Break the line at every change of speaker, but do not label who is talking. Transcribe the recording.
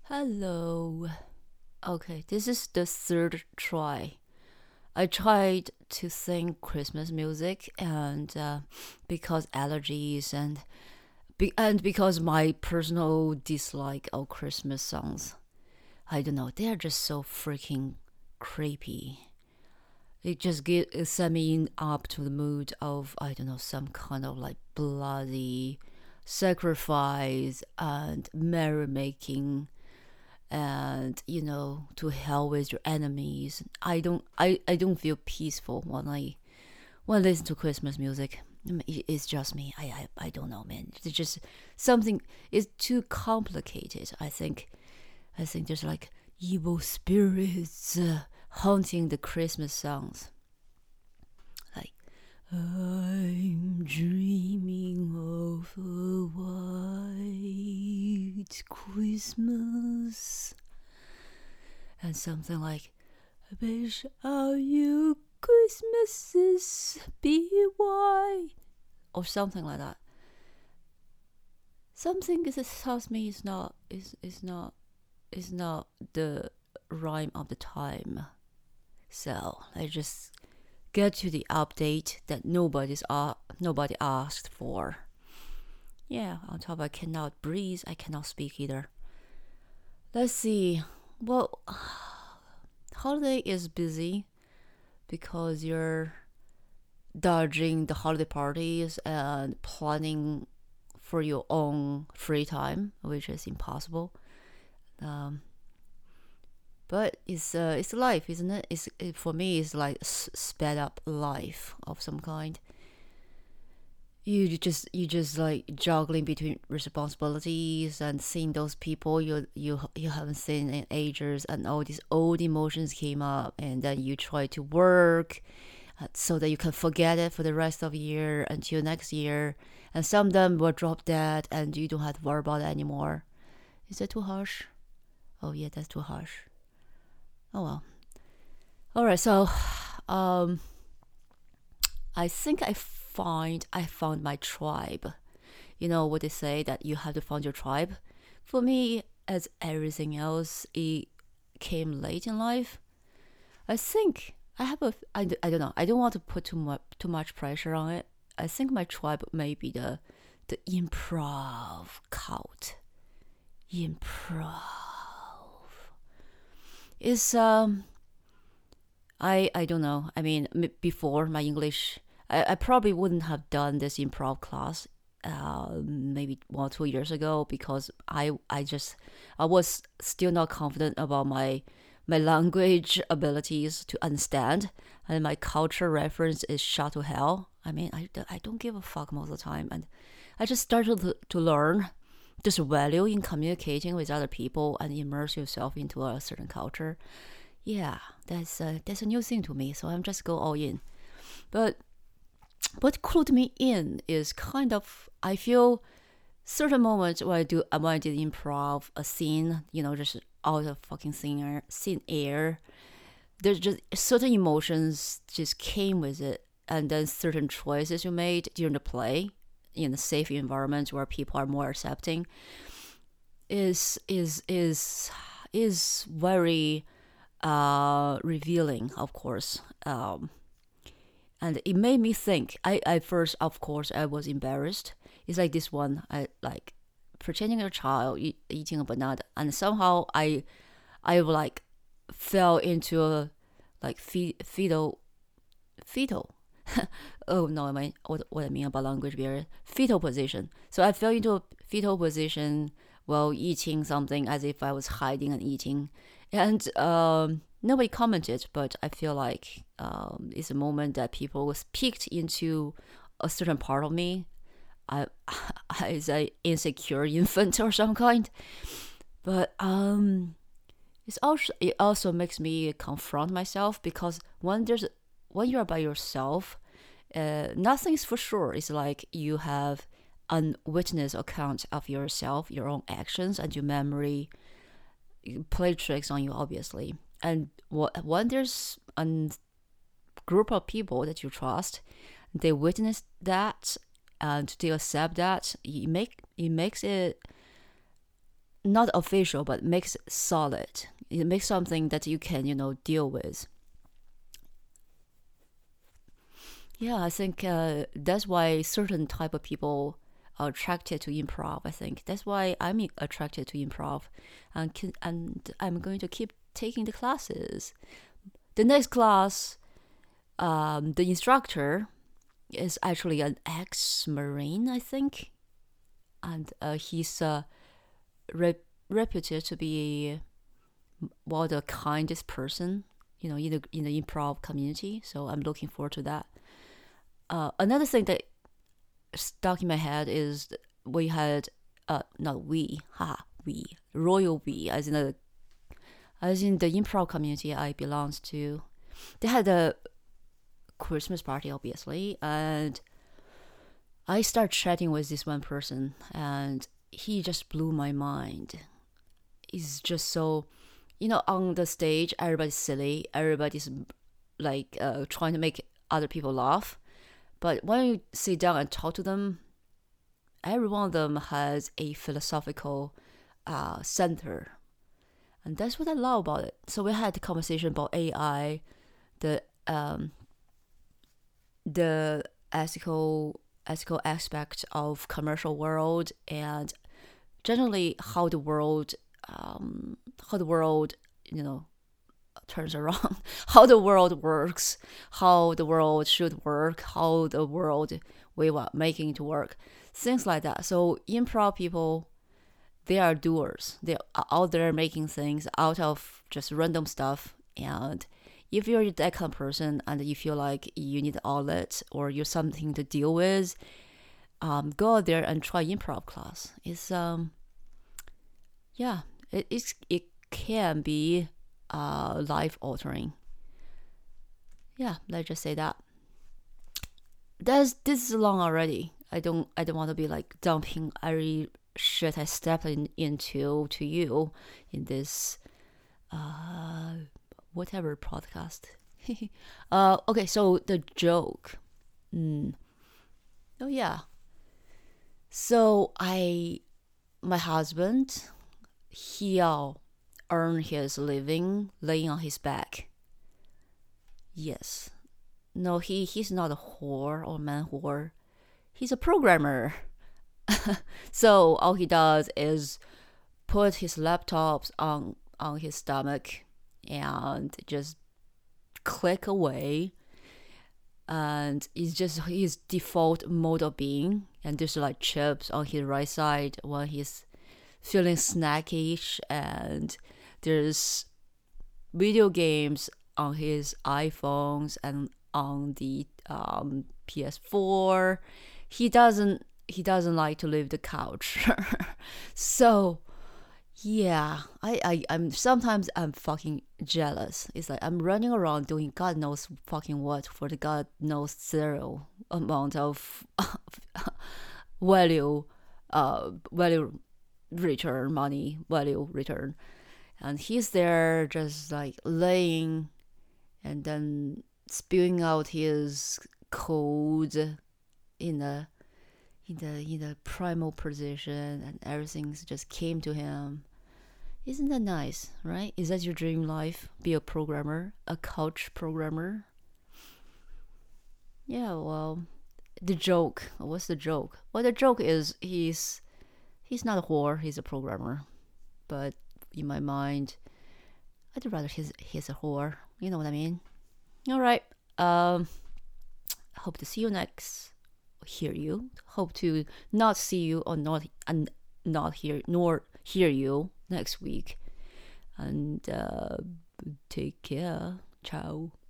Hello. Okay, this is the third try. I tried to sing Christmas music, and because allergies and because my personal dislike of Christmas songs, I don't know, they're just so freaking creepy. It set me up to the mood of I don't know some kind of like bloody sacrifice and merrymaking and to hell with your enemies. I don't feel peaceful when I listen to Christmas music. It's just me. I don't know, man. It's just something. It's too complicated. I think there's like evil spirits haunting the Christmas songs. Like I'm dreaming of a white Christmas, and something like, I wish all you Christmases be white, or something like that. Something that tells me is not the rhyme of the time. So I just get to the update that nobody asked for. Yeah, on top I cannot breathe, I cannot speak either. Let's see. Well, holiday is busy because you're dodging the holiday parties and planning for your own free time, which is impossible. Um, but it's life, isn't it? For me, it's like sped up life of some kind. You just like juggling between responsibilities and seeing those people you haven't seen in ages, and all these old emotions came up, and then you try to work so that you can forget it for the rest of the year until next year, and some of them will drop dead and you don't have to worry about it anymore. Is that too harsh? Oh yeah, that's too harsh. Oh well. All right, so um I think I found my tribe. You know what they say, that you have to find your tribe. For me, as everything else, it came late in life. I think I have I don't know. I don't want to put too much pressure on it. I think my tribe may be the improv cult. Improv is I don't know. I mean, before my English, I probably wouldn't have done this improv class. Maybe 1 or 2 years ago, because I was still not confident about my language abilities to understand, and my culture reference is shot to hell. I mean, I don't give a fuck most of the time, and I just started to learn this value in communicating with other people and immerse yourself into a certain culture. Yeah, that's a new thing to me, so I'm just go all in. But what clued me in is kind of, I feel certain moments when I did improv a scene, just out of fucking thin air. There's just certain emotions just came with it, and then certain choices you made during the play in a safe environment where people are more accepting is very revealing, of course. And it made me think. I first, of course, I was embarrassed. It's like this one, I like pretending a child eating a banana, and somehow I like fell into a like fetal. Oh no, I mean what I mean about language barrier, fetal position. So I fell into a fetal position while eating something, as if I was hiding and eating, and nobody commented. But I feel like it's a moment that people was peeked into a certain part of me. I as a insecure infant or some kind. But it also makes me confront myself, because when you're by yourself, nothing's for sure. It's like you have unwitnessed account of yourself, your own actions, and your memory play tricks on you, obviously. And when there's a group of people that you trust, they witness that and they accept that, it makes it not official, but makes it solid. It makes something that you can, deal with. Yeah, I think that's why certain type of people are attracted to improv. I think that's why I'm attracted to improv, and I'm going to keep taking the classes. The next class, the instructor is actually an ex-marine, I think, and he's reputed to be one of the kindest person, in the improv community. So I'm looking forward to that. Another thing that stuck in my head is we had not we, we, royal we, as in the improv community I belongs to. They had a Christmas party, obviously, and I started chatting with this one person, and he just blew my mind. He's just so, on the stage, everybody's silly, everybody's like trying to make other people laugh. But when you sit down and talk to them, every one of them has a philosophical center. And that's what I love about it. So we had a conversation about AI, the ethical aspect of commercial world, and generally how the world turns around, how the world works, how the world should work, how the world we are making it work, things like that. So improv people, they are doers. They are out there making things out of just random stuff. And if you're that kind of person and you feel like you need an outlet or you're something to deal with, go out there and try improv class. It's it can be life altering. Yeah, let's just say that. This is long already. I don't want to be like dumping every shit I step into to you in this whatever podcast. Okay, so the joke. Oh yeah. So my husband, he'll earn his living laying on his back. Yes. No, he's not a whore or man whore. He's a programmer. So all he does is put his laptops on his stomach and just click away. And it's just his default mode of being. And there's like chips on his right side when he's feeling snackish, and there's video games on his iPhones and on the PS4. He doesn't like to leave the couch. So yeah, I'm sometimes I'm fucking jealous. It's like I'm running around doing God knows fucking what for the God knows zero amount of value return, money value return, and he's there just like laying and then spewing out his code in the primal position, and everything just came to him. Isn't that nice, right? Is that your dream life? Be a programmer, a couch programmer? Yeah, well, the joke. What's the joke? Well, the joke is he's not a whore, he's a programmer. But in my mind, I'd rather he's a whore. You know what I mean? All right. Hope to see you next. Hear you. Hope to not see you or not hear nor hear you next week. And take care. Ciao.